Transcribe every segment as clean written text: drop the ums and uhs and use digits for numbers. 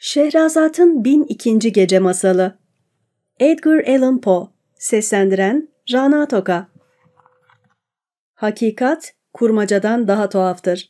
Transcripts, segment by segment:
Şehrazat'ın 1002. Gece Masalı. Edgar Allan Poe. Seslendiren Rana Toka. Hakikat, kurmacadan daha tuhaftır.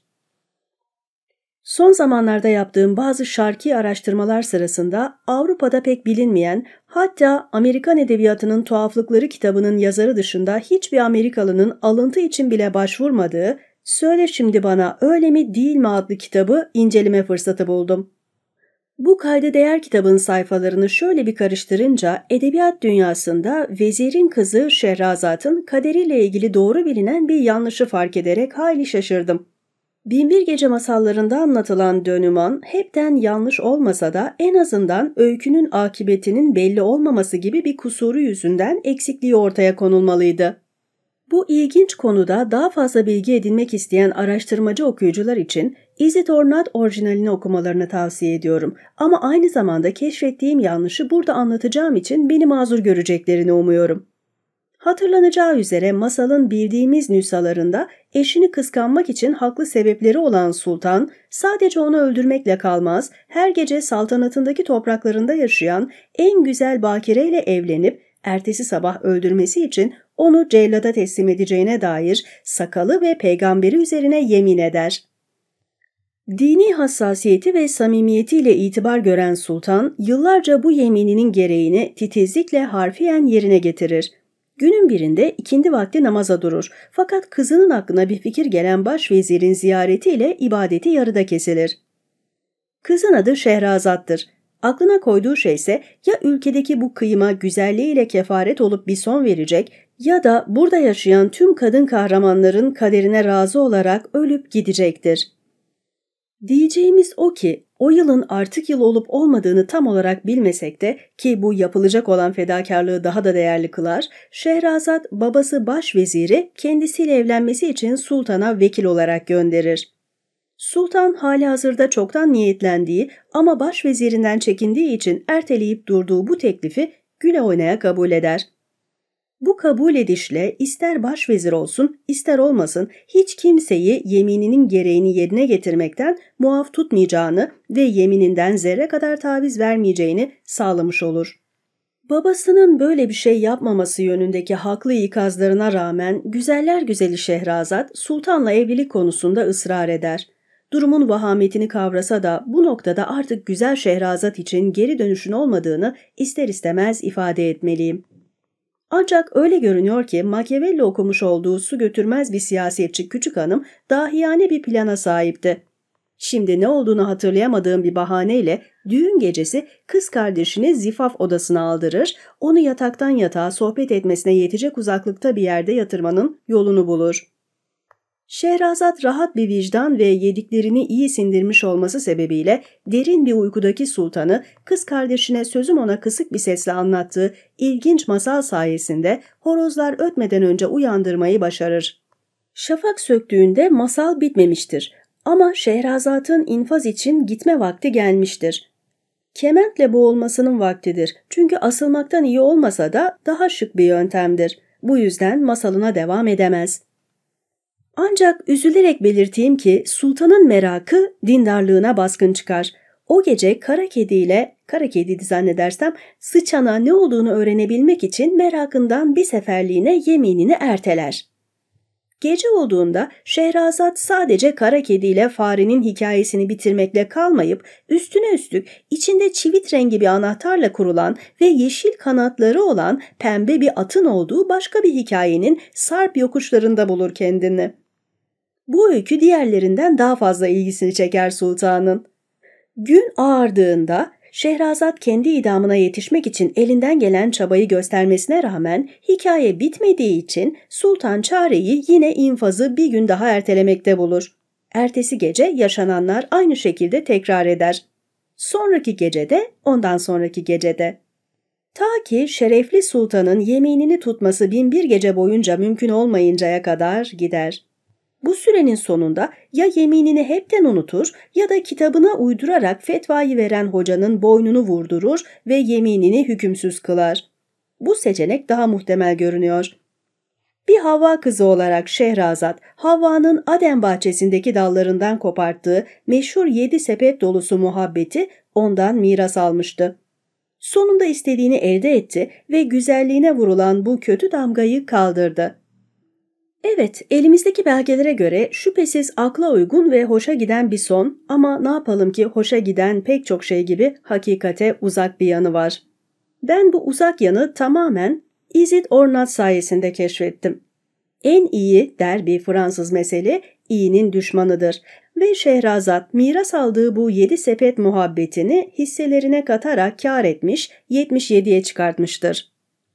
Son zamanlarda yaptığım bazı şarki araştırmalar sırasında Avrupa'da pek bilinmeyen, hatta Amerikan Edebiyatı'nın Tuhaflıkları kitabının yazarı dışında hiçbir Amerikalının alıntı için bile başvurmadığı "Söyle Şimdi Bana Öyle Mi Değil Mi" adlı kitabı inceleme fırsatı buldum. Bu kayda değer kitabın sayfalarını şöyle bir karıştırınca edebiyat dünyasında vezirin kızı Şehrazat'ın kaderiyle ilgili doğru bilinen bir yanlışı fark ederek hayli şaşırdım. Binbir Gece masallarında anlatılan dönüman hepten yanlış olmasa da en azından öykünün akıbetinin belli olmaması gibi bir kusuru yüzünden eksikliği ortaya konulmalıydı. Bu ilginç konuda daha fazla bilgi edinmek isteyen araştırmacı okuyucular için Is It or Not orijinalini okumalarını tavsiye ediyorum. Ama aynı zamanda keşfettiğim yanlışı burada anlatacağım için beni mazur göreceklerini umuyorum. Hatırlanacağı üzere masalın bildiğimiz nüshalarında eşini kıskanmak için haklı sebepleri olan sultan, sadece onu öldürmekle kalmaz, her gece saltanatındaki topraklarında yaşayan en güzel bakireyle evlenip ertesi sabah öldürmesi için onu cellada teslim edeceğine dair sakalı ve peygamberi üzerine yemin eder. Dini hassasiyeti ve samimiyetiyle itibar gören sultan, yıllarca bu yemininin gereğini titizlikle harfiyen yerine getirir. Günün birinde ikindi vakti namaza durur. Fakat kızının aklına bir fikir gelen başvezirin ziyaretiyle ibadeti yarıda kesilir. Kızın adı Şehrazat'tır. Aklına koyduğu şeyse ya ülkedeki bu kıyıma güzelliğiyle kefaret olup bir son verecek ya da burada yaşayan tüm kadın kahramanların kaderine razı olarak ölüp gidecektir. Diyeceğimiz o ki o yılın artık yıl olup olmadığını tam olarak bilmesek de, ki bu yapılacak olan fedakarlığı daha da değerli kılar, Şehrazat babası başveziri kendisiyle evlenmesi için sultana vekil olarak gönderir. Sultan halihazırda çoktan niyetlendiği ama başvezirinden çekindiği için erteleyip durduğu bu teklifi güle oynaya kabul eder. Bu kabul edişle ister başvezir olsun ister olmasın hiç kimseyi yemininin gereğini yerine getirmekten muaf tutmayacağını ve yemininden zerre kadar taviz vermeyeceğini sağlamış olur. Babasının böyle bir şey yapmaması yönündeki haklı ikazlarına rağmen güzeller güzeli Şehrazat sultanla evlilik konusunda ısrar eder. Durumun vahametini kavrasa da bu noktada artık güzel Şehrazat için geri dönüşün olmadığını ister istemez ifade etmeliyim. Ancak öyle görünüyor ki Machiavelli okumuş olduğu su götürmez bir siyasetçi küçük hanım dahiyane bir plana sahipti. Şimdi ne olduğunu hatırlayamadığım bir bahaneyle düğün gecesi kız kardeşini zifaf odasına aldırır, onu yataktan yatağa sohbet etmesine yetecek uzaklıkta bir yerde yatırmanın yolunu bulur. Şehrazat rahat bir vicdan ve yediklerini iyi sindirmiş olması sebebiyle derin bir uykudaki sultanı kız kardeşine sözüm ona kısık bir sesle anlattığı ilginç masal sayesinde horozlar ötmeden önce uyandırmayı başarır. Şafak söktüğünde masal bitmemiştir ama Şehrazat'ın infaz için gitme vakti gelmiştir. Kementle boğulmasının vaktidir çünkü asılmaktan iyi olmasa da daha şık bir yöntemdir. Bu yüzden masalına devam edemez. Ancak üzülerek belirteyim ki sultanın merakı dindarlığına baskın çıkar. O gece kara kediydi zannedersem, sıçana ne olduğunu öğrenebilmek için merakından bir seferliğine yeminini erteler. Gece olduğunda Şehrazat sadece kara kediyle farenin hikayesini bitirmekle kalmayıp üstüne üstlük içinde çivit rengi bir anahtarla kurulan ve yeşil kanatları olan pembe bir atın olduğu başka bir hikayenin sarp yokuşlarında bulur kendini. Bu öykü diğerlerinden daha fazla ilgisini çeker sultanın. Gün ağardığında Şehrazat kendi idamına yetişmek için elinden gelen çabayı göstermesine rağmen hikaye bitmediği için sultan çareyi yine infazı bir gün daha ertelemekte bulur. Ertesi gece yaşananlar aynı şekilde tekrar eder. Sonraki gecede, ondan sonraki gecede. Ta ki şerefli sultanın yeminini tutması binbir gece boyunca mümkün olmayıncaya kadar gider. Bu sürenin sonunda ya yeminini hepten unutur ya da kitabına uydurarak fetvayı veren hocanın boynunu vurdurur ve yeminini hükümsüz kılar. Bu seçenek daha muhtemel görünüyor. Bir Havva kızı olarak Şehrazat, Havva'nın Aden bahçesindeki dallarından koparttığı meşhur 7 sepet dolusu muhabbeti ondan miras almıştı. Sonunda istediğini elde etti ve güzelliğine vurulan bu kötü damgayı kaldırdı. Evet, elimizdeki belgelere göre şüphesiz akla uygun ve hoşa giden bir son, ama ne yapalım ki hoşa giden pek çok şey gibi hakikate uzak bir yanı var. Ben bu uzak yanı tamamen Is it or not sayesinde keşfettim. En iyi, der bir Fransız meseli, iyinin düşmanıdır ve Şehrazat miras aldığı bu 7 sepet muhabbetini hisselerine katarak kâr etmiş, 77'ye çıkartmıştır.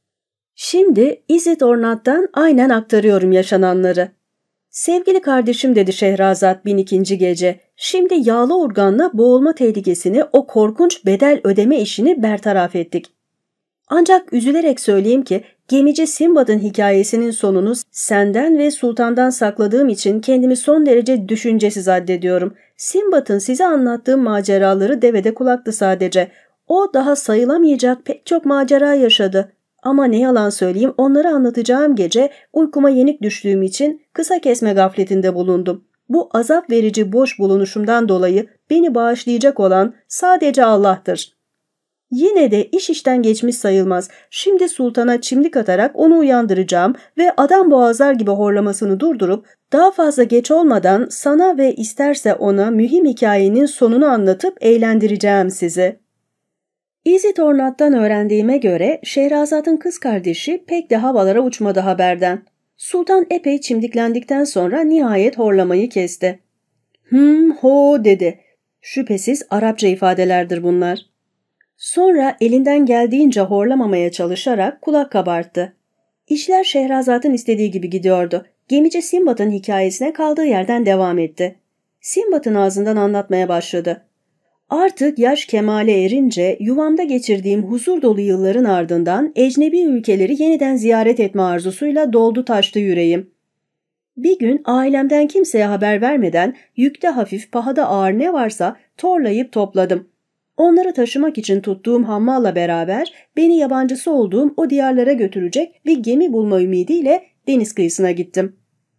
Şimdi Is it or not'tan aynen aktarıyorum yaşananları. Sevgili kardeşim, dedi Şehrazat 1002. gece, şimdi yağlı urganla boğulma tehlikesini, o korkunç bedel ödeme işini bertaraf ettik. Ancak üzülerek söyleyeyim ki gemici Sinbad'ın hikayesinin sonunu senden ve sultandan sakladığım için kendimi son derece düşüncesiz addediyorum. Sinbad'ın size anlattığım maceraları devede kulaktı sadece. O daha sayılamayacak pek çok macera yaşadı. Ama ne yalan söyleyeyim, onları anlatacağım gece uykuma yenik düştüğüm için kısa kesme gafletinde bulundum. Bu azap verici boş bulunuşumdan dolayı beni bağışlayacak olan sadece Allah'tır. Yine de iş işten geçmiş sayılmaz. Şimdi sultana çimdik atarak onu uyandıracağım ve adam boğazlar gibi horlamasını durdurup daha fazla geç olmadan sana ve isterse ona mühim hikayenin sonunu anlatıp eğlendireceğim sizi. Is it or not'tan öğrendiğime göre Şehrazat'ın kız kardeşi pek de havalara uçmadı haberden. Sultan epey çimdiklendikten sonra nihayet horlamayı kesti. Ho dedi. Şüphesiz Arapça ifadelerdir bunlar. Sonra elinden geldiğince horlamamaya çalışarak kulak kabarttı. İşler Şehrazat'ın istediği gibi gidiyordu. Gemici Sinbad'ın hikayesine kaldığı yerden devam etti. Sinbad'ın ağzından anlatmaya başladı. Artık yaş kemale erince yuvamda geçirdiğim huzur dolu yılların ardından ecnebi ülkeleri yeniden ziyaret etme arzusuyla doldu taştı yüreğim. Bir gün ailemden kimseye haber vermeden yükte hafif, pahada ağır ne varsa torlayıp topladım. Onları taşımak için tuttuğum hammalla beraber beni yabancısı olduğum o diyarlara götürecek bir gemi bulma ümidiyle deniz kıyısına gittim.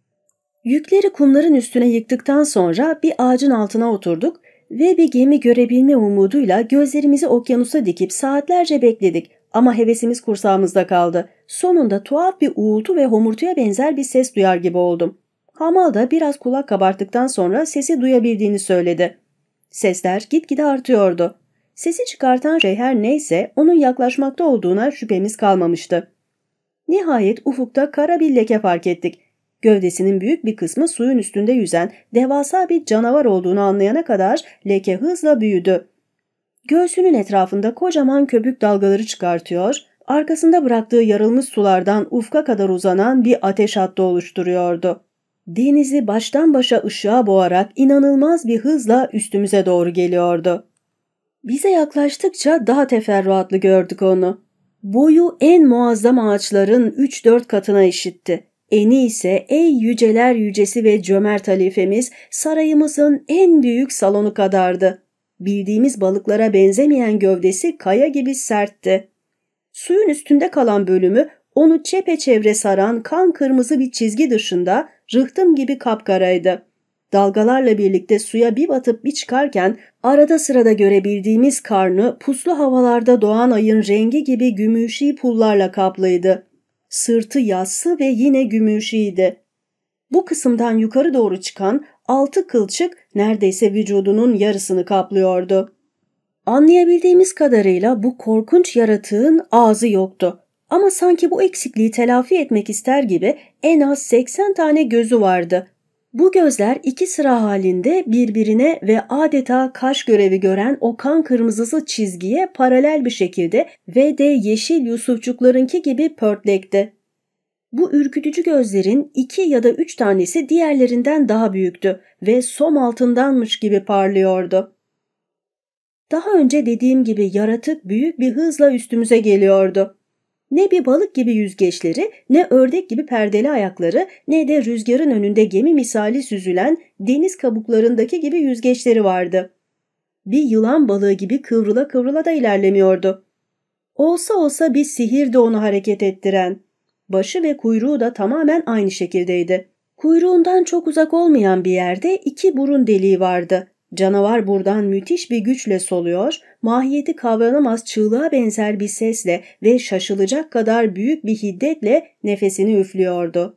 Yükleri kumların üstüne yıktıktan sonra bir ağacın altına oturduk ve bir gemi görebilme umuduyla gözlerimizi okyanusa dikip saatlerce bekledik, ama hevesimiz kursağımızda kaldı. Sonunda tuhaf bir uğultu ve homurtuya benzer bir ses duyar gibi oldum. Hamal da biraz kulak kabarttıktan sonra sesi duyabildiğini söyledi. Sesler gitgide artıyordu. Sesi çıkartan şey her neyse onun yaklaşmakta olduğuna şüphemiz kalmamıştı. Nihayet ufukta kara bir leke fark ettik. Gövdesinin büyük bir kısmı suyun üstünde yüzen devasa bir canavar olduğunu anlayana kadar leke hızla büyüdü. Göğsünün etrafında kocaman köpük dalgaları çıkartıyor, arkasında bıraktığı yarılmış sulardan ufka kadar uzanan bir ateş hattı oluşturuyordu. Denizi baştan başa ışığa boğarak inanılmaz bir hızla üstümüze doğru geliyordu. Bize yaklaştıkça daha teferruatlı gördük onu. Boyu en muazzam ağaçların 3-4 katına eşitti. Eni ise ey yüceler yücesi ve cömert halifemiz sarayımızın en büyük salonu kadardı. Bildiğimiz balıklara benzemeyen gövdesi kaya gibi sertti. Suyun üstünde kalan bölümü onu çepeçevre saran kan kırmızı bir çizgi dışında rıhtım gibi kapkaraydı. Dalgalarla birlikte suya bir batıp bir çıkarken arada sırada görebildiğimiz karnı puslu havalarda doğan ayın rengi gibi gümüşi pullarla kaplıydı. Sırtı yassı ve yine gümüşiydi. Bu kısımdan yukarı doğru çıkan 6 kılçık neredeyse vücudunun yarısını kaplıyordu. Anlayabildiğimiz kadarıyla bu korkunç yaratığın ağzı yoktu. Ama sanki bu eksikliği telafi etmek ister gibi en az 80 tane gözü vardı. Bu gözler 2 sıra halinde birbirine ve adeta kaş görevi gören o kan kırmızısı çizgiye paralel bir şekilde ve de yeşil yusufçuklarınki gibi pörtlekti. Bu ürkütücü gözlerin 2 ya da 3 tanesi diğerlerinden daha büyüktü ve som altındanmış gibi parlıyordu. Daha önce dediğim gibi yaratık büyük bir hızla üstümüze geliyordu. Ne bir balık gibi yüzgeçleri, ne ördek gibi perdeli ayakları, ne de rüzgarın önünde gemi misali süzülen deniz kabuklarındaki gibi yüzgeçleri vardı. Bir yılan balığı gibi kıvrıla kıvrıla da ilerlemiyordu. Olsa olsa bir sihirdi onu hareket ettiren. Başı ve kuyruğu da tamamen aynı şekildeydi. Kuyruğundan çok uzak olmayan bir yerde 2 burun deliği vardı. Canavar buradan müthiş bir güçle soluyor, mahiyeti kavranamaz çığlığa benzer bir sesle ve şaşılacak kadar büyük bir hiddetle nefesini üflüyordu.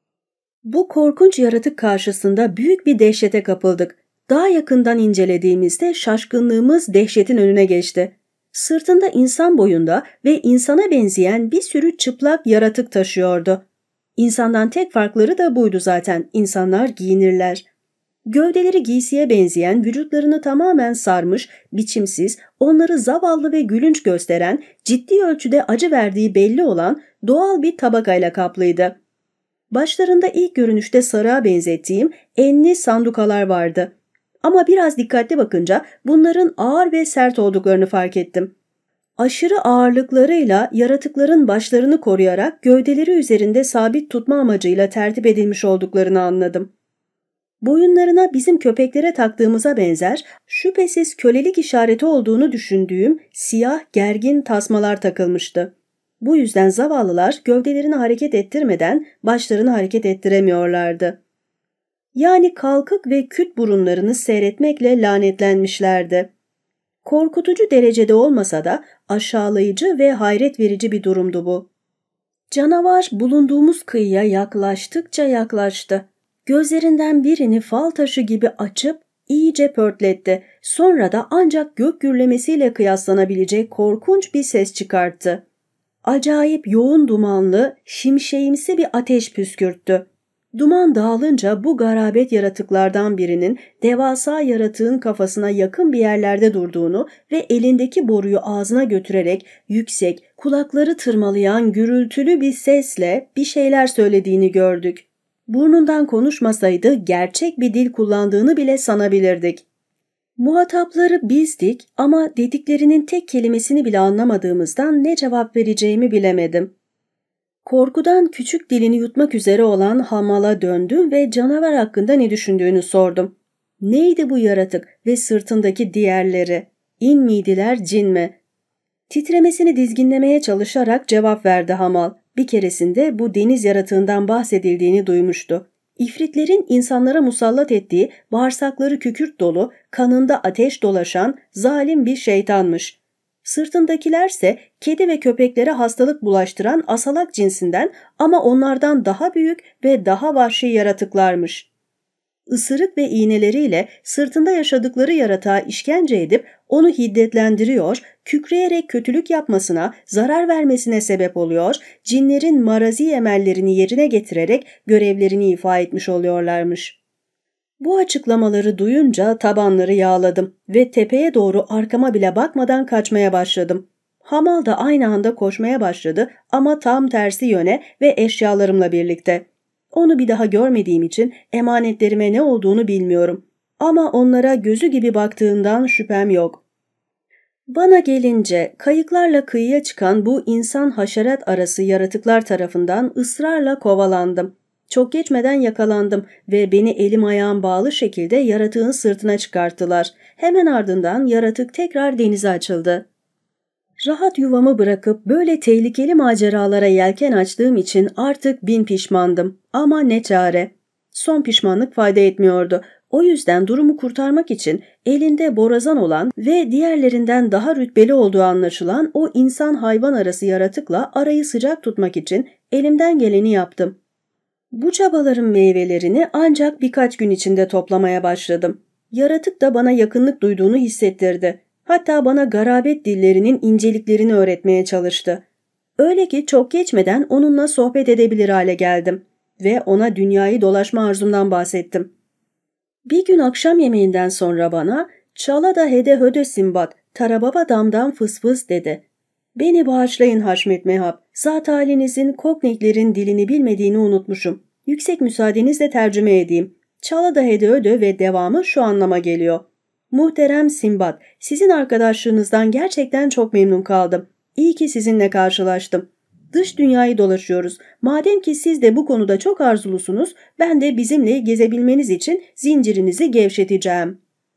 Bu korkunç yaratık karşısında büyük bir dehşete kapıldık. Daha yakından incelediğimizde şaşkınlığımız dehşetin önüne geçti. Sırtında insan boyunda ve insana benzeyen bir sürü çıplak yaratık taşıyordu. İnsandan tek farkları da buydu zaten. İnsanlar giyinirler. Gövdeleri giysiye benzeyen, vücutlarını tamamen sarmış, biçimsiz, onları zavallı ve gülünç gösteren, ciddi ölçüde acı verdiği belli olan doğal bir tabakayla kaplıydı. Başlarında ilk görünüşte sarığa benzettiğim enli sandukalar vardı. Ama biraz dikkatli bakınca bunların ağır ve sert olduklarını fark ettim. Aşırı ağırlıklarıyla yaratıkların başlarını koruyarak gövdeleri üzerinde sabit tutma amacıyla tertip edilmiş olduklarını anladım. Boyunlarına bizim köpeklere taktığımıza benzer, şüphesiz kölelik işareti olduğunu düşündüğüm siyah gergin tasmalar takılmıştı. Bu yüzden zavallılar gövdelerini hareket ettirmeden başlarını hareket ettiremiyorlardı. Yani kalkık ve küt burunlarını seyretmekle lanetlenmişlerdi. Korkutucu derecede olmasa da aşağılayıcı ve hayret verici bir durumdu bu. Canavar bulunduğumuz kıyıya yaklaştıkça yaklaştı. Gözlerinden birini fal taşı gibi açıp iyice pörtletti. Sonra da ancak gök gürlemesiyle kıyaslanabilecek korkunç bir ses çıkarttı. Acayip yoğun dumanlı, şimşeğimsi bir ateş püskürttü. Duman dağılınca bu garabet yaratıklardan birinin devasa yaratığın kafasına yakın bir yerlerde durduğunu ve elindeki boruyu ağzına götürerek yüksek, kulakları tırmalayan gürültülü bir sesle bir şeyler söylediğini gördük. Burnundan konuşmasaydı gerçek bir dil kullandığını bile sanabilirdik. Muhatapları bizdik ama dediklerinin tek kelimesini bile anlamadığımızdan ne cevap vereceğimi bilemedim. Korkudan küçük dilini yutmak üzere olan Hamal'a döndüm ve canavar hakkında ne düşündüğünü sordum. Neydi bu yaratık ve sırtındaki diğerleri? İn miydiler, cin mi? Titremesini dizginlemeye çalışarak cevap verdi Hamal. Bir keresinde bu deniz yaratığından bahsedildiğini duymuştu. İfritlerin insanlara musallat ettiği, bağırsakları kükürt dolu, kanında ateş dolaşan zalim bir şeytanmış. Sırtındakilerse kedi ve köpeklere hastalık bulaştıran asalak cinsinden ama onlardan daha büyük ve daha vahşi yaratıklarmış. Isırık ve iğneleriyle sırtında yaşadıkları yaratığa işkence edip onu hiddetlendiriyor, kükreyerek kötülük yapmasına, zarar vermesine sebep oluyor, cinlerin marazi emellerini yerine getirerek görevlerini ifa etmiş oluyorlarmış. Bu açıklamaları duyunca tabanları yağladım ve tepeye doğru arkama bile bakmadan kaçmaya başladım. Hamal da aynı anda koşmaya başladı ama tam tersi yöne ve eşyalarımla birlikte. Onu bir daha görmediğim için emanetlerime ne olduğunu bilmiyorum. Ama onlara gözü gibi baktığından şüphem yok. Bana gelince kayıklarla kıyıya çıkan bu insan haşerat arası yaratıklar tarafından ısrarla kovalandım. Çok geçmeden yakalandım ve beni elim ayağım bağlı şekilde yaratığın sırtına çıkarttılar. Hemen ardından yaratık tekrar denize açıldı. Rahat yuvamı bırakıp böyle tehlikeli maceralara yelken açtığım için artık bin pişmandım. Ama ne çare. Son pişmanlık fayda etmiyordu. O yüzden durumu kurtarmak için elinde borazan olan ve diğerlerinden daha rütbeli olduğu anlaşılan o insan hayvan arası yaratıkla arayı sıcak tutmak için elimden geleni yaptım. Bu çabaların meyvelerini ancak birkaç gün içinde toplamaya başladım. Yaratık da bana yakınlık duyduğunu hissettirdi. Hatta bana garabet dillerinin inceliklerini öğretmeye çalıştı. Öyle ki çok geçmeden onunla sohbet edebilir hale geldim ve ona dünyayı dolaşma arzumdan bahsettim. Bir gün akşam yemeğinden sonra bana "Çala da hede höde Simbat, tarababa damdan fıs fıs" dedi. "Beni bağışlayın Haşmet Mehab, zat halinizin Kokneklerin dilini bilmediğini unutmuşum. Yüksek müsaadenizle tercüme edeyim. Çala da hede öde ve devamı şu anlama geliyor. Muhterem Simbat, sizin arkadaşlığınızdan gerçekten çok memnun kaldım. İyi ki sizinle karşılaştım. Dış dünyayı dolaşıyoruz. Madem ki siz de bu konuda çok arzulusunuz, ben de bizimle gezebilmeniz için zincirinizi gevşeteceğim."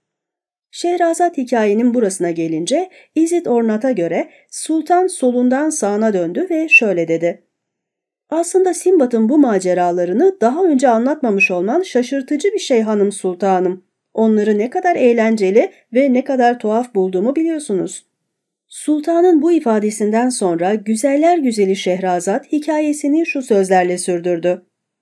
Şehrazat hikayenin burasına gelince İzit Ornat'a göre sultan solundan sağına döndü ve şöyle dedi. Aslında Sinbad'ın bu maceralarını daha önce anlatmamış olman şaşırtıcı bir şey hanım sultanım. Onları ne kadar eğlenceli ve ne kadar tuhaf bulduğumu biliyorsunuz. Sultanın bu ifadesinden sonra güzeller güzeli Şehrazat hikayesini şu sözlerle sürdürdü.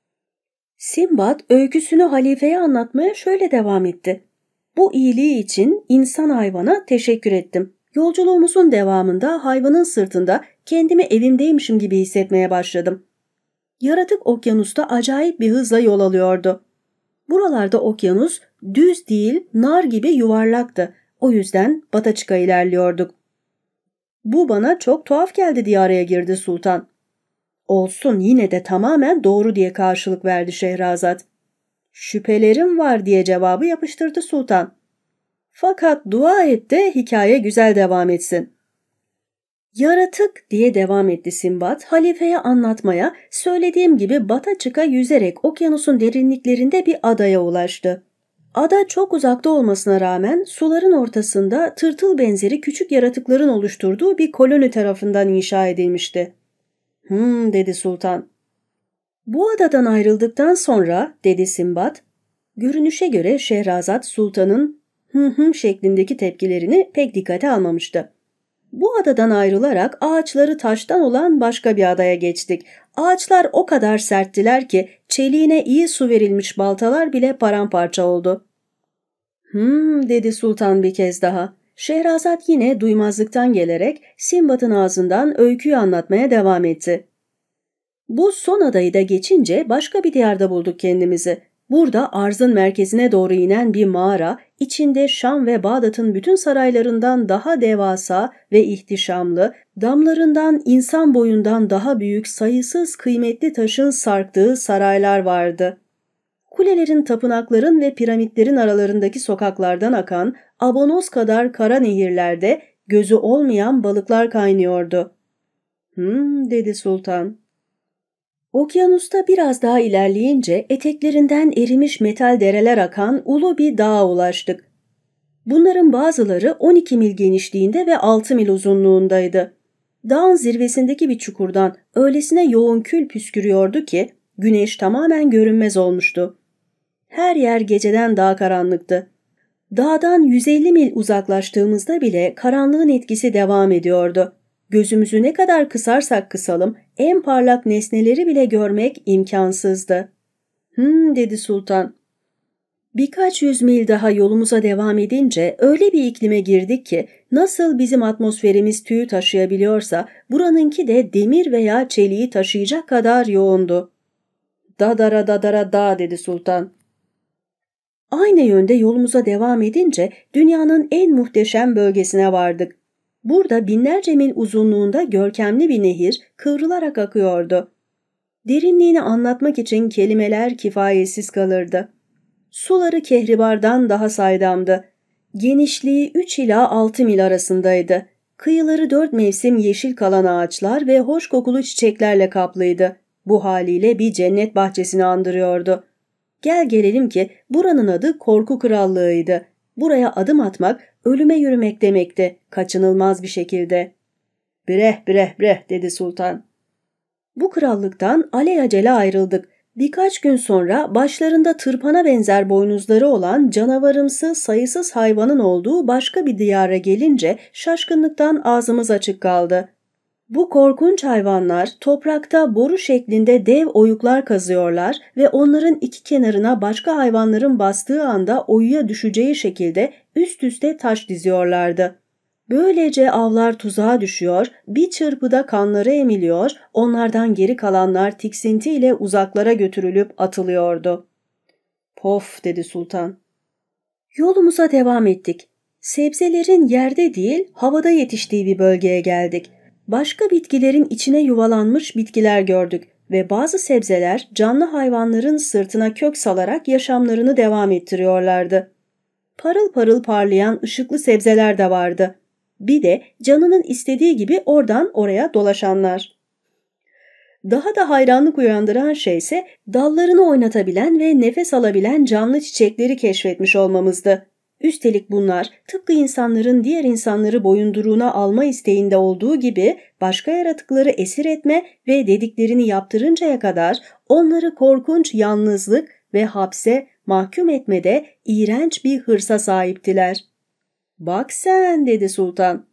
Sinbad öyküsünü halifeye anlatmaya şöyle devam etti. Bu iyiliği için insan hayvana teşekkür ettim. Yolculuğumuzun devamında hayvanın sırtında kendimi evimdeymişim gibi hissetmeye başladım. Yaratık okyanusta acayip bir hızla yol alıyordu. Buralarda okyanus düz değil, nar gibi yuvarlaktı. O yüzden Bataçık'a ilerliyorduk. Bu bana çok tuhaf geldi diye araya girdi sultan. Olsun, yine de tamamen doğru diye karşılık verdi Şehrazat. Şüphelerim var diye cevabı yapıştırdı sultan. Fakat dua et de hikaye güzel devam etsin. Yaratık diye devam etti Sinbad, halifeye anlatmaya, söylediğim gibi Bataçık'a yüzerek okyanusun derinliklerinde bir adaya ulaştı. Ada çok uzakta olmasına rağmen suların ortasında tırtıl benzeri küçük yaratıkların oluşturduğu bir koloni tarafından inşa edilmişti. Dedi sultan. Bu adadan ayrıldıktan sonra, dedi Sinbad, görünüşe göre Şehrazat sultanın şeklindeki tepkilerini pek dikkate almamıştı. Bu adadan ayrılarak ağaçları taştan olan başka bir adaya geçtik. Ağaçlar o kadar serttiler ki çeliğine iyi su verilmiş baltalar bile paramparça oldu. Dedi sultan bir kez daha. Şehrazat yine duymazlıktan gelerek Sinbad'ın ağzından öyküyü anlatmaya devam etti. Bu son adayı da geçince başka bir diyarda bulduk kendimizi. Burada arzın merkezine doğru inen bir mağara, içinde Şam ve Bağdat'ın bütün saraylarından daha devasa ve ihtişamlı, damlarından insan boyundan daha büyük sayısız kıymetli taşın sarktığı saraylar vardı. Kulelerin, tapınakların ve piramitlerin aralarındaki sokaklardan akan abonoz kadar kara nehirlerde gözü olmayan balıklar kaynıyordu. Dedi sultan. Okyanusta biraz daha ilerleyince eteklerinden erimiş metal dereler akan ulu bir dağa ulaştık. Bunların bazıları 12 mil genişliğinde ve 6 mil uzunluğundaydı. Dağın zirvesindeki bir çukurdan öylesine yoğun kül püskürüyordu ki güneş tamamen görünmez olmuştu. Her yer geceden daha karanlıktı. Dağdan 150 mil uzaklaştığımızda bile karanlığın etkisi devam ediyordu. Gözümüzü ne kadar kısarsak kısalım en parlak nesneleri bile görmek imkansızdı. Dedi sultan. Birkaç yüz mil daha yolumuza devam edince öyle bir iklime girdik ki nasıl bizim atmosferimiz tüyü taşıyabiliyorsa buranınki de demir veya çeliği taşıyacak kadar yoğundu. Dadara dadara da dedi sultan. Aynı yönde yolumuza devam edince dünyanın en muhteşem bölgesine vardık. Burada binlerce mil uzunluğunda görkemli bir nehir kıvrılarak akıyordu. Derinliğini anlatmak için kelimeler kifayetsiz kalırdı. Suları kehribardan daha saydamdı. Genişliği 3 ila 6 mil arasındaydı. Kıyıları 4 mevsim yeşil kalan ağaçlar ve hoş kokulu çiçeklerle kaplıydı. Bu haliyle bir cennet bahçesini andırıyordu. Gel gelelim ki buranın adı Korku Krallığı'ydı. Buraya adım atmak ölüme yürümek demekti, kaçınılmaz bir şekilde. Breh breh breh dedi sultan. Bu krallıktan alelacele ayrıldık. Birkaç gün sonra başlarında tırpana benzer boynuzları olan canavarımsı sayısız hayvanın olduğu başka bir diyara gelince şaşkınlıktan ağzımız açık kaldı. Bu korkunç hayvanlar toprakta boru şeklinde dev oyuklar kazıyorlar ve onların iki kenarına başka hayvanların bastığı anda oyuya düşeceği şekilde üst üste taş diziyorlardı. Böylece avlar tuzağa düşüyor, bir çırpıda kanları emiliyor, onlardan geri kalanlar tiksintiyle uzaklara götürülüp atılıyordu. Pof dedi sultan. Yolumuza devam ettik. Sebzelerin yerde değil, havada yetiştiği bir bölgeye geldik. Başka bitkilerin içine yuvalanmış bitkiler gördük ve bazı sebzeler canlı hayvanların sırtına kök salarak yaşamlarını devam ettiriyorlardı. Parıl parıl parlayan ışıklı sebzeler de vardı. Bir de canının istediği gibi oradan oraya dolaşanlar. Daha da hayranlık uyandıran şey ise dallarını oynatabilen ve nefes alabilen canlı çiçekleri keşfetmiş olmamızdı. Üstelik bunlar tıpkı insanların diğer insanları boyunduruğuna alma isteğinde olduğu gibi başka yaratıkları esir etme ve dediklerini yaptırıncaya kadar onları korkunç yalnızlık ve hapse mahkum etmede iğrenç bir hırsa sahiptiler. "Bak sen," dedi sultan.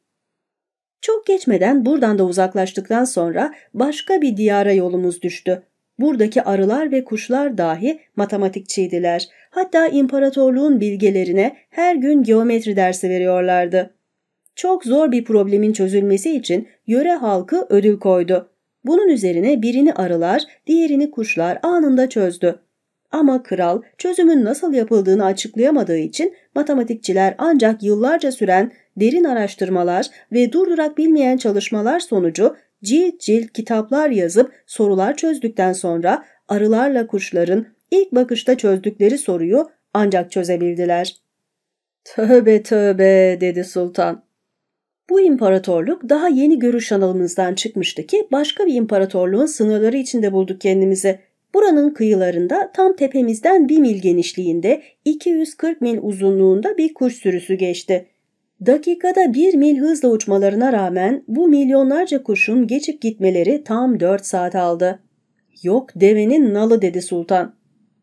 Çok geçmeden buradan da uzaklaştıktan sonra başka bir diyara yolumuz düştü. Buradaki arılar ve kuşlar dahi matematikçiydiler. Hatta imparatorluğun bilgelerine her gün geometri dersi veriyorlardı. Çok zor bir problemin çözülmesi için yöre halkı ödül koydu. Bunun üzerine birini arılar, diğerini kuşlar anında çözdü. Ama kral çözümün nasıl yapıldığını açıklayamadığı için matematikçiler ancak yıllarca süren derin araştırmalar ve durdurak bilmeyen çalışmalar sonucu cilt cilt kitaplar yazıp sorular çözdükten sonra arılarla kuşların ilk bakışta çözdükleri soruyu ancak çözebildiler. "Tövbe tövbe," dedi sultan. Bu imparatorluk daha yeni görüş alanımızdan çıkmıştı ki başka bir imparatorluğun sınırları içinde bulduk kendimizi. Buranın kıyılarında tam tepemizden 1 mil genişliğinde 240 mil uzunluğunda bir kuş sürüsü geçti. Dakikada 1 mil hızla uçmalarına rağmen bu milyonlarca kuşun geçip gitmeleri tam 4 saat aldı. "Yok devenin nalı," dedi sultan.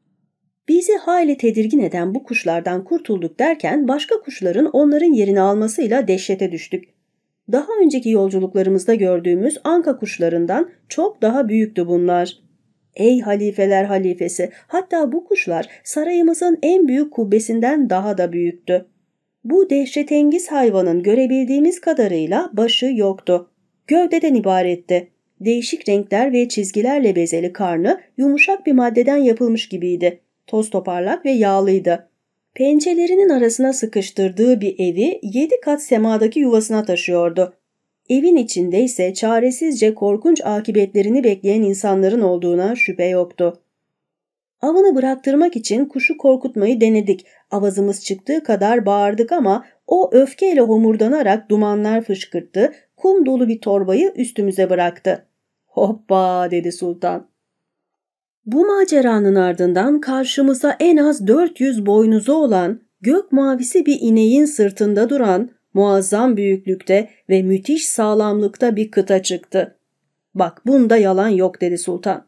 Bizi hayli tedirgin eden bu kuşlardan kurtulduk derken başka kuşların onların yerini almasıyla dehşete düştük. Daha önceki yolculuklarımızda gördüğümüz anka kuşlarından çok daha büyüktü bunlar. Ey halifeler halifesi, hatta bu kuşlar sarayımızın en büyük kubbesinden daha da büyüktü. Bu dehşetengiz hayvanın görebildiğimiz kadarıyla başı yoktu. Gövdeden ibaretti. Değişik renkler ve çizgilerle bezeli karnı yumuşak bir maddeden yapılmış gibiydi. Toz toparlak ve yağlıydı. Pençelerinin arasına sıkıştırdığı bir evi 7 kat semadaki yuvasına taşıyordu. Evin içinde ise çaresizce korkunç akıbetlerini bekleyen insanların olduğuna şüphe yoktu. Avını bıraktırmak için kuşu korkutmayı denedik. Avazımız çıktığı kadar bağırdık ama o öfkeyle homurdanarak dumanlar fışkırttı, kum dolu bir torbayı üstümüze bıraktı. "Hoppa," dedi sultan. Bu maceranın ardından karşımıza en az 400 boynuzu olan, gök mavisi bir ineğin sırtında duran, muazzam büyüklükte ve müthiş sağlamlıkta bir kıta çıktı. "Bak bunda yalan yok," dedi sultan.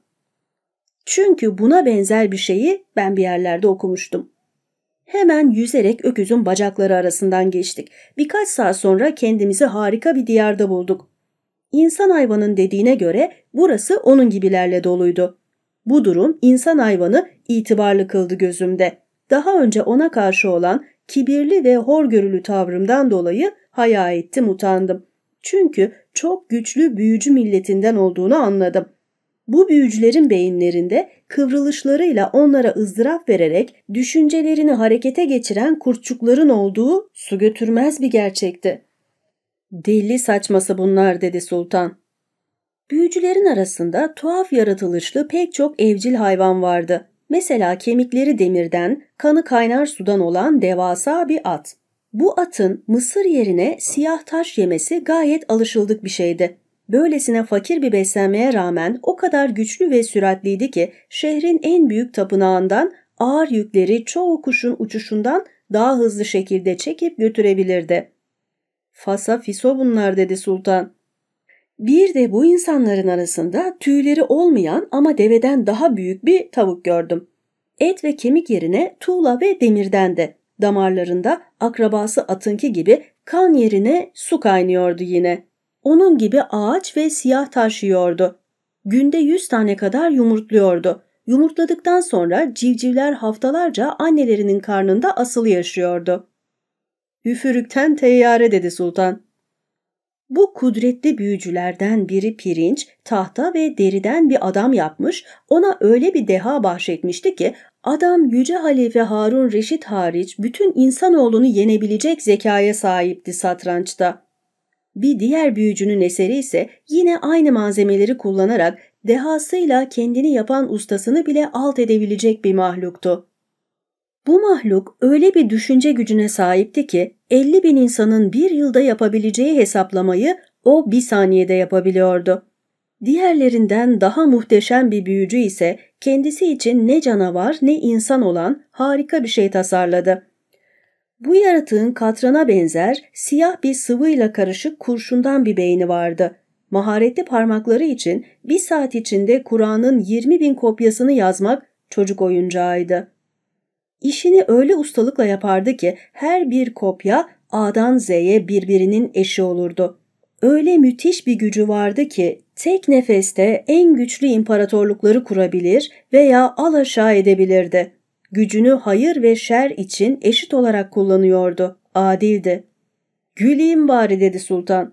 Çünkü buna benzer bir şeyi ben bir yerlerde okumuştum. Hemen yüzerek öküzün bacakları arasından geçtik. Birkaç saat sonra kendimizi harika bir diyarda bulduk. İnsan hayvanın dediğine göre burası onun gibilerle doluydu. Bu durum insan hayvanı itibarlı kıldı gözümde. Daha önce ona karşı olan kibirli ve horgörülü tavrımdan dolayı haya ettim, utandım. Çünkü çok güçlü büyücü milletinden olduğunu anladım. Bu büyücülerin beyinlerinde kıvrılışlarıyla onlara ızdırap vererek düşüncelerini harekete geçiren kurtçukların olduğu su götürmez bir gerçekti. "Deli saçması bunlar," dedi sultan. Büyücülerin arasında tuhaf yaratılışlı pek çok evcil hayvan vardı. Mesela kemikleri demirden, kanı kaynar sudan olan devasa bir at. Bu atın mısır yerine siyah taş yemesi gayet alışıldık bir şeydi. Böylesine fakir bir beslenmeye rağmen o kadar güçlü ve süratliydi ki şehrin en büyük tapınağından ağır yükleri çoğu kuşun uçuşundan daha hızlı şekilde çekip götürebilirdi. "Fasa fiso bunlar," dedi sultan. Bir de bu insanların arasında tüyleri olmayan ama deveden daha büyük bir tavuk gördüm. Et ve kemik yerine tuğla ve demirdendi. Damarlarında akrabası atınki gibi kan yerine su kaynıyordu yine. Onun gibi ağaç ve siyah taş yiyordu. Günde 100 tane kadar yumurtluyordu. Yumurtladıktan sonra civcivler haftalarca annelerinin karnında asılı yaşıyordu. "Üfürükten teyyare," dedi sultan. Bu kudretli büyücülerden biri pirinç, tahta ve deriden bir adam yapmış, ona öyle bir deha bahşetmişti ki adam Yüce Halife Harun Reşit hariç bütün insanoğlunu yenebilecek zekaya sahipti satrançta. Bir diğer büyücünün eseri ise yine aynı malzemeleri kullanarak dehasıyla kendini yapan ustasını bile alt edebilecek bir mahluktu. Bu mahluk öyle bir düşünce gücüne sahipti ki 50.000 insanın bir yılda yapabileceği hesaplamayı o bir saniyede yapabiliyordu. Diğerlerinden daha muhteşem bir büyücü ise kendisi için ne canavar ne insan olan harika bir şey tasarladı. Bu yaratığın katrana benzer siyah bir sıvıyla karışık kurşundan bir beyni vardı. Maharetli parmakları için bir saat içinde Kur'an'ın 20.000 kopyasını yazmak çocuk oyuncağıydı. İşini öyle ustalıkla yapardı ki her bir kopya A'dan Z'ye birbirinin eşi olurdu. Öyle müthiş bir gücü vardı ki tek nefeste en güçlü imparatorlukları kurabilir veya alaşağı edebilirdi. Gücünü hayır ve şer için eşit olarak kullanıyordu. Adildi. "Güleyim bari," dedi sultan.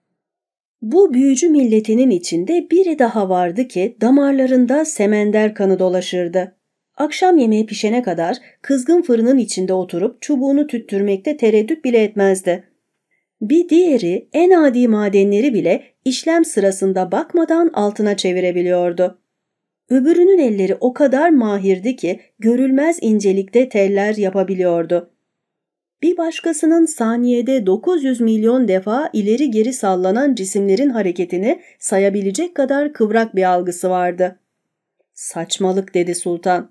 Bu büyücü milletinin içinde biri daha vardı ki damarlarında semender kanı dolaşırdı. Akşam yemeği pişene kadar kızgın fırının içinde oturup çubuğunu tüttürmekte tereddüt bile etmezdi. Bir diğeri en adi madenleri bile işlem sırasında bakmadan altına çevirebiliyordu. Öbürünün elleri o kadar mahirdi ki görülmez incelikte teller yapabiliyordu. Bir başkasının saniyede 900 milyon defa ileri geri sallanan cisimlerin hareketini sayabilecek kadar kıvrak bir algısı vardı. "Saçmalık," dedi sultan.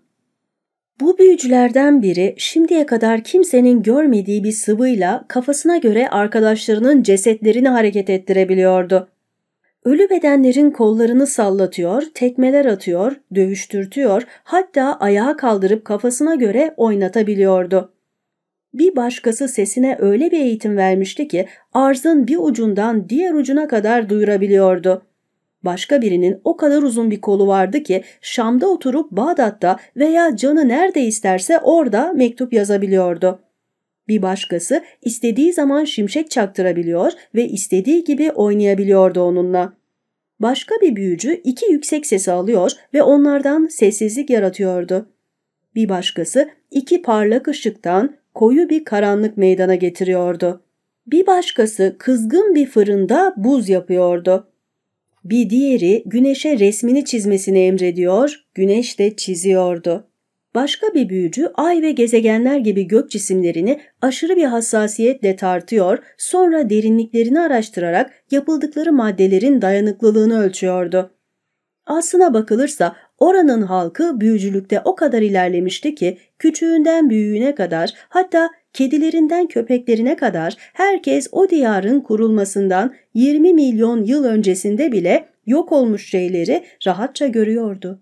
Bu büyücülerden biri şimdiye kadar kimsenin görmediği bir sıvıyla kafasına göre arkadaşlarının cesetlerini hareket ettirebiliyordu. Ölü bedenlerin kollarını sallatıyor, tekmeler atıyor, dövüştürtüyor, hatta ayağa kaldırıp kafasına göre oynatabiliyordu. Bir başkası sesine öyle bir eğitim vermişti ki arzın bir ucundan diğer ucuna kadar duyurabiliyordu. Başka birinin o kadar uzun bir kolu vardı ki Şam'da oturup Bağdat'ta veya canı nerede isterse orada mektup yazabiliyordu. Bir başkası istediği zaman şimşek çaktırabiliyor ve istediği gibi oynayabiliyordu onunla. Başka bir büyücü iki yüksek sesi alıyor ve onlardan sessizlik yaratıyordu. Bir başkası iki parlak ışıktan koyu bir karanlık meydana getiriyordu. Bir başkası kızgın bir fırında buz yapıyordu. Bir diğeri güneşe resmini çizmesini emrediyor, güneş de çiziyordu. Başka bir büyücü ay ve gezegenler gibi gök cisimlerini aşırı bir hassasiyetle tartıyor, sonra derinliklerini araştırarak yapıldıkları maddelerin dayanıklılığını ölçüyordu. Aslına bakılırsa oranın halkı büyücülükte o kadar ilerlemişti ki küçüğünden büyüğüne kadar, hatta kedilerinden köpeklerine kadar herkes o diyarın kurulmasından 20 milyon yıl öncesinde bile yok olmuş şeyleri rahatça görüyordu.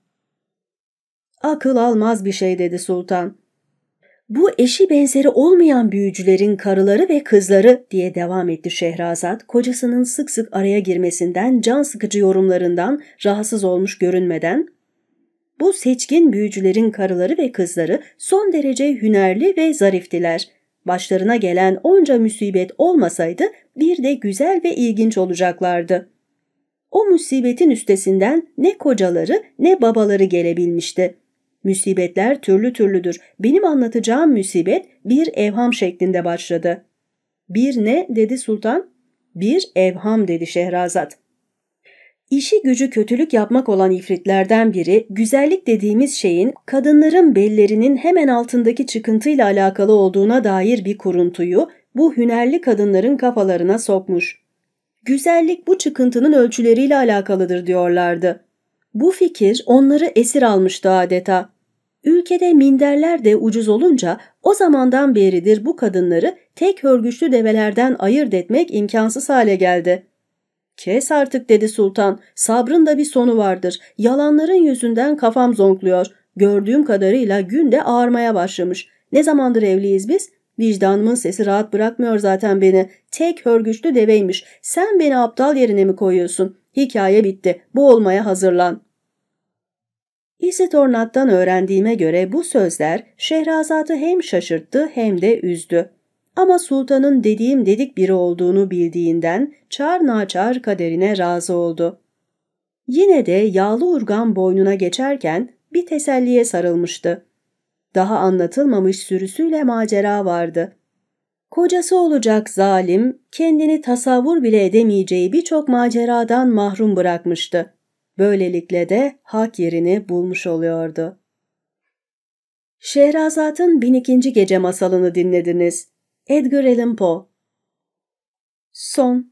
"Akıl almaz bir şey," dedi sultan. "Bu eşi benzeri olmayan büyücülerin karıları ve kızları," diye devam etti Şehrazat, kocasının sık sık araya girmesinden, can sıkıcı yorumlarından rahatsız olmuş görünmeden, "bu seçkin büyücülerin karıları ve kızları son derece hünerli ve zariftiler. Başlarına gelen onca musibet olmasaydı bir de güzel ve ilginç olacaklardı. O musibetin üstesinden ne kocaları ne babaları gelebilmişti. Musibetler türlü türlüdür. Benim anlatacağım musibet bir evham şeklinde başladı." "Bir ne?" dedi sultan. "Bir evham," dedi Şehrazat. İşi gücü kötülük yapmak olan ifritlerden biri, güzellik dediğimiz şeyin kadınların bellerinin hemen altındaki çıkıntıyla alakalı olduğuna dair bir kuruntuyu bu hünerli kadınların kafalarına sokmuş. Güzellik bu çıkıntının ölçüleriyle alakalıdır diyorlardı. Bu fikir onları esir almıştı adeta. Ülkede minderler de ucuz olunca o zamandan beridir bu kadınları tek hörgüçlü develerden ayırt etmek imkansız hale geldi. "Kes artık," dedi sultan. "Sabrın da bir sonu vardır. Yalanların yüzünden kafam zonkluyor. Gördüğüm kadarıyla gün de ağarmaya başlamış. Ne zamandır evliyiz biz? Vicdanımın sesi rahat bırakmıyor zaten beni. Tek hörgüçlü deveymiş. Sen beni aptal yerine mi koyuyorsun? Hikaye bitti. Boğulmaya hazırlan." İsitornat'tan öğrendiğime göre bu sözler Şehrazat'ı hem şaşırttı hem de üzdü. Ama sultanın dediğim dedik biri olduğunu bildiğinden çar naçar kaderine razı oldu. Yine de yağlı urgan boynuna geçerken bir teselliye sarılmıştı. Daha anlatılmamış sürüsüyle macera vardı. Kocası olacak zalim, kendini tasavvur bile edemeyeceği birçok maceradan mahrum bırakmıştı. Böylelikle de hak yerini bulmuş oluyordu. Şehrazat'ın 1002. Gece masalını dinlediniz. Edgar Allan Poe. Son.